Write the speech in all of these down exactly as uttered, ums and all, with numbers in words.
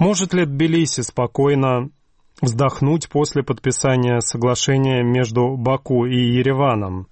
Может ли Тбилиси спокойно вздохнуть после подписания соглашения между Баку и Ереваном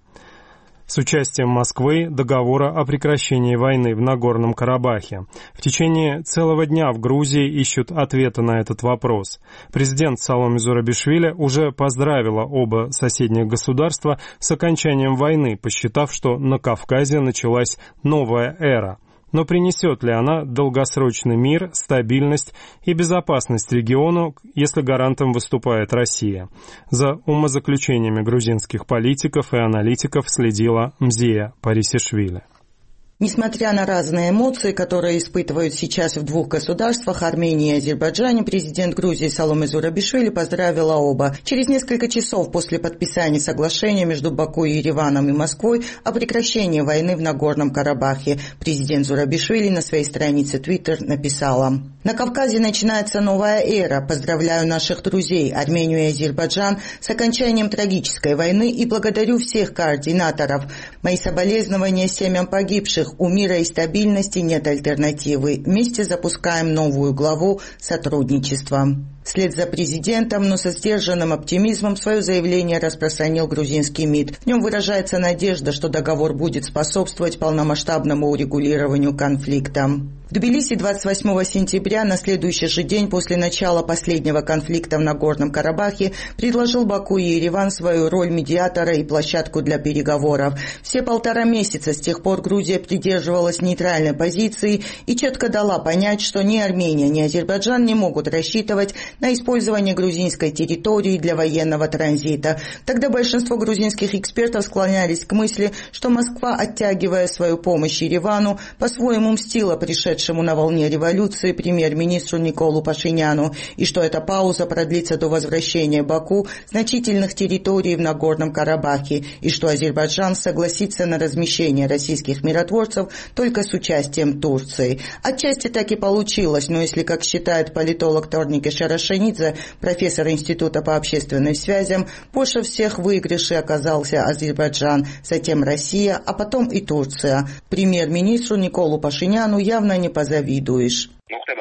с участием Москвы договора о прекращении войны в Нагорном Карабахе? В течение целого дня в Грузии ищут ответы на этот вопрос. Президент Саломе Зурабишвили уже поздравила оба соседних государства с окончанием войны, посчитав, что на Кавказе началась новая эра. Но принесет ли она долгосрочный мир, стабильность и безопасность региону, если гарантом выступает Россия? За умозаключениями грузинских политиков и аналитиков следила Мзия Парисишвили. Несмотря на разные эмоции, которые испытывают сейчас в двух государствах, Армении и Азербайджане, президент Грузии Саломе Зурабишвили поздравила оба. Через несколько часов после подписания соглашения между Баку и Ереваном и Москвой о прекращении войны в Нагорном Карабахе президент Зурабишвили на своей странице Twitter написала: «На Кавказе начинается новая эра. Поздравляю наших друзей, Армению и Азербайджан, с окончанием трагической войны и благодарю всех координаторов. Мои соболезнования семьям погибших. У мира и стабильности нет альтернативы. Вместе запускаем новую главу сотрудничества». Вслед за президентом, но со сдержанным оптимизмом, свое заявление распространил грузинский МИД. В нем выражается надежда, что договор будет способствовать полномасштабному урегулированию конфликта. В Тбилиси двадцать восьмого сентября, на следующий же день после начала последнего конфликта в Нагорном Карабахе, предложил Баку и Ереван свою роль медиатора и площадку для переговоров. Все полтора месяца с тех пор Грузия придерживалась нейтральной позиции и четко дала понять, что ни Армения, ни Азербайджан не могут рассчитывать на использование грузинской территории для военного транзита. Тогда большинство грузинских экспертов склонялись к мысли, что Москва, оттягивая свою помощь Еревану, по-своему мстила пришедшему на волне революции премьер-министру Николу Пашиняну, и что эта пауза продлится до возвращения Баку значительных территорий в Нагорном Карабахе, и что Азербайджан согласится на размещение российских миротворцев только с участием Турции. Отчасти так и получилось, но если, как считает политолог Торнике Шарашенидзе, профессор Института по общественным связям, больше всех в выигрыше оказался Азербайджан, затем Россия, а потом и Турция. Премьер-министру Николу Пашиняну явно не позавидуешь.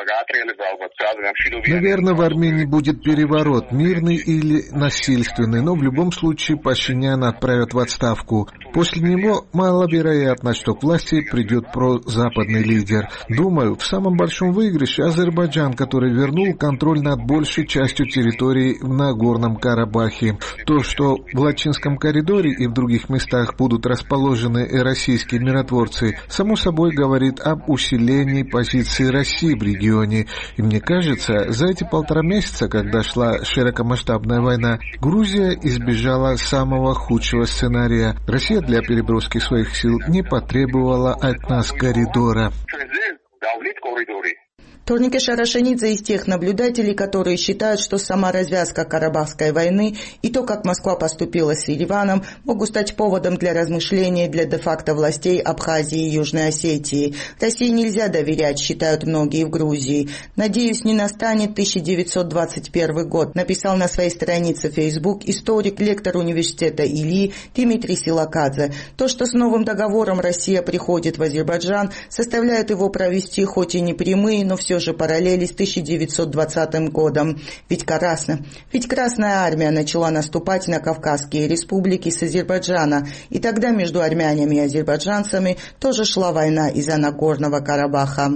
Наверное, в Армении будет переворот, мирный или насильственный, но в любом случае Пашиняна отправят в отставку. После него маловероятно, что к власти придет прозападный лидер. Думаю, в самом большом выигрыше Азербайджан, который вернул контроль над большей частью территории в Нагорном Карабахе. То, что в Лачинском коридоре и в других местах будут расположены российские миротворцы, само собой говорит об усилении позиции России в регионе. И мне кажется, за эти полтора месяца, когда шла широкомасштабная война, Грузия избежала самого худшего сценария. Россия для переброски своих сил не потребовала от нас коридора. Торнике Шарашенидзе из тех наблюдателей, которые считают, что сама развязка Карабахской войны и то, как Москва поступила с Ереваном, могут стать поводом для размышлений для де-факто властей Абхазии и Южной Осетии. России нельзя доверять, считают многие в Грузии. «Надеюсь, не настанет тысяча девятьсот двадцать первый год», написал на своей странице в Facebook историк, лектор университета Ильи Дмитрий Силакадзе. То, что с новым договором Россия приходит в Азербайджан, составляет его провести хоть и не прямые, но все же параллели с тысяча девятьсот двадцатым годом. Ведь Красная, ведь Красная Армия начала наступать на Кавказские республики с Азербайджана, и тогда между армянами и азербайджанцами тоже шла война из-за Нагорного Карабаха.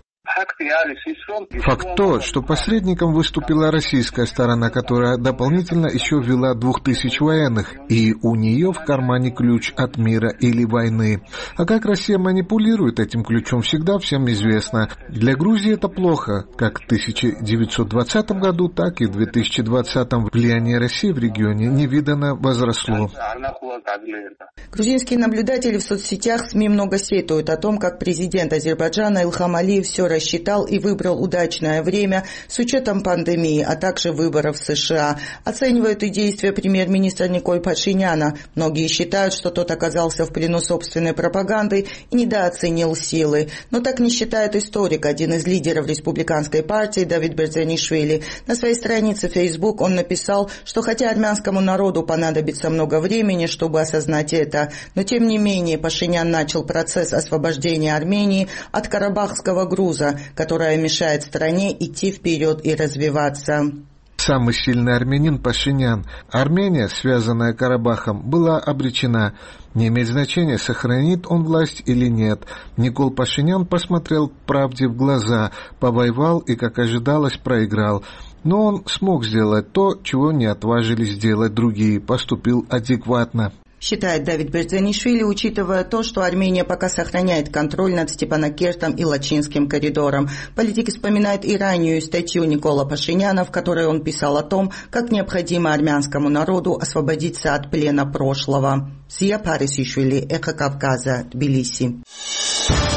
Факт то, что посредником выступила российская сторона, которая дополнительно еще ввела двух тысяч военных, и у нее в кармане ключ от мира или войны. А как Россия манипулирует этим ключом, всегда всем известно. Для Грузии это плохо. Как в тысяча девятьсот двадцатом году, так и в две тысячи двадцатом влияние России в регионе невиданно возросло. Грузинские наблюдатели в соцсетях СМИ много сетуют о том, как президент Азербайджана Илхам Алиев все рассчитал и выбрал удачное время с учетом пандемии, а также выборов в США. Оценивают и действия премьер-министра Николя Пашиняна. Многие считают, что тот оказался в плену собственной пропаганды и недооценил силы. Но так не считает историк, один из лидеров республиканской партии Давид Берзанишвили. На своей странице в Facebook он написал, что хотя армянскому народу понадобится много времени, чтобы осознать это, но тем не менее Пашинян начал процесс освобождения Армении от карабахского груза, угроза, которая мешает стране идти вперед и развиваться. Самый сильный армянин Пашинян. Армения, связанная Карабахом, была обречена. Не имеет значения, сохранит он власть или нет. Никол Пашинян посмотрел правде в глаза, повоевал и, как ожидалось, проиграл. Но он смог сделать то, чего не отважились сделать другие, поступил адекватно. Считает Давид Берзанишвили, учитывая то, что Армения пока сохраняет контроль над Степанакертом и Лачинским коридором. Политик вспоминает и раннюю статью Никола Пашиняна, в которой он писал о том, как необходимо армянскому народу освободиться от плена прошлого. Зия Парисишвили, Эхо Кавказа, Тбилиси.